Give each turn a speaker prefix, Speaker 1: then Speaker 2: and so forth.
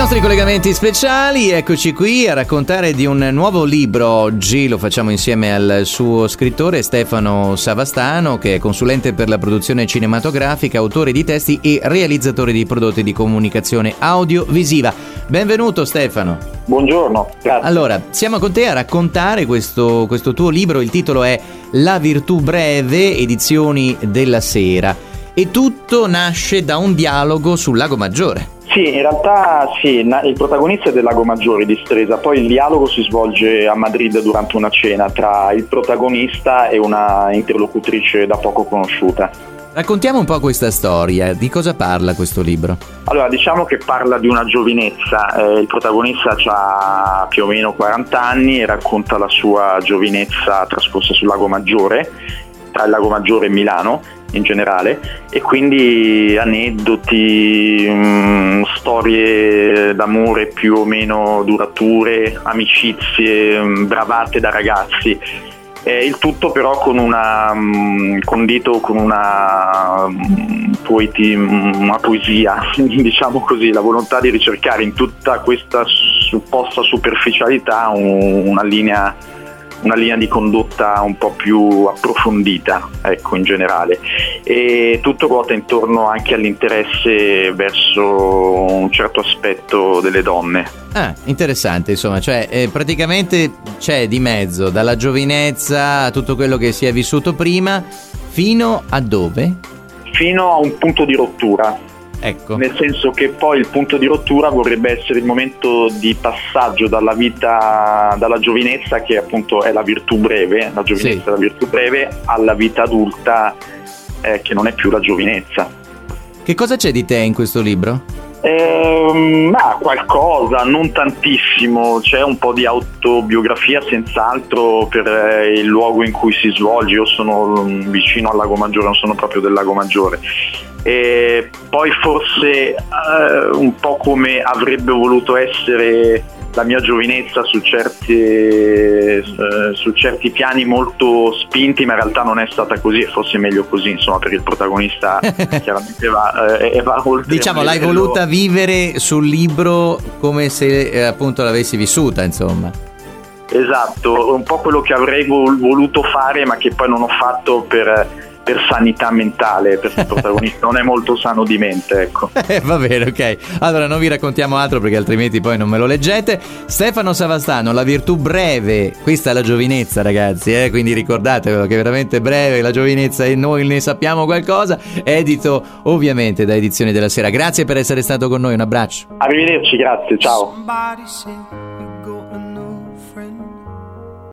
Speaker 1: nostri collegamenti speciali, eccoci qui a raccontare di un nuovo libro. Oggi lo facciamo insieme al suo scrittore Stefano Savastano, che è consulente per la produzione cinematografica, autore di testi e realizzatore di prodotti di comunicazione audiovisiva. Benvenuto Stefano.
Speaker 2: Buongiorno, grazie.
Speaker 1: Allora, siamo con te a raccontare questo tuo libro. Il titolo è La virtù breve, edizioni della Sera, e tutto nasce da un dialogo sul Lago Maggiore.
Speaker 2: Sì, in realtà sì, il protagonista è del Lago Maggiore di Stresa, poi il dialogo si svolge a Madrid durante una cena tra il protagonista e una interlocutrice da poco conosciuta.
Speaker 1: Raccontiamo un po' questa storia, di cosa parla questo libro?
Speaker 2: Allora, diciamo che parla di una giovinezza, il protagonista ha più o meno 40 anni e racconta la sua giovinezza trascorsa sul Lago Maggiore, tra il Lago Maggiore e Milano in generale, e quindi aneddoti, storie d'amore più o meno durature, amicizie, bravate da ragazzi. Il tutto però condito con una poesia, diciamo così, la volontà di ricercare in tutta questa supposta superficialità una linea di condotta un po' più approfondita, ecco, in generale, e tutto ruota intorno anche all'interesse verso un certo aspetto delle donne.
Speaker 1: Interessante, insomma, cioè praticamente c'è di mezzo dalla giovinezza a tutto quello che si è vissuto prima, fino a dove? Fino
Speaker 2: a un punto di rottura.
Speaker 1: Ecco.
Speaker 2: Nel senso che poi il punto di rottura vorrebbe essere il momento di passaggio dalla giovinezza, che appunto è la virtù breve, la giovinezza è la virtù breve, alla vita adulta, che non è più la giovinezza.
Speaker 1: Che cosa c'è di te in questo libro?
Speaker 2: Qualcosa, non tantissimo, c'è un po' di autobiografia senz'altro per il luogo in cui si svolge. Io sono vicino al Lago Maggiore, non sono proprio del Lago Maggiore, e poi forse un po' come avrebbe voluto essere la mia giovinezza su certi piani molto spinti, ma in realtà non è stata così, e forse meglio così, insomma, per il protagonista chiaramente va oltre.
Speaker 1: Diciamo, l'hai voluta vivere sul libro come se appunto l'avessi vissuta, insomma.
Speaker 2: Esatto, un po' quello che avrei voluto fare, ma che poi non ho fatto per sanità mentale, perché il protagonista non è molto sano di mente, ecco.
Speaker 1: Va bene, ok. Allora non vi raccontiamo altro, perché altrimenti poi non me lo leggete. Stefano Savastano, La virtù breve, questa è la giovinezza, ragazzi, quindi ricordatevelo che è veramente breve la giovinezza e noi ne sappiamo qualcosa. Edito ovviamente da Edizioni della Sera. Grazie per essere stato con noi, un abbraccio.
Speaker 2: Arrivederci, grazie, ciao.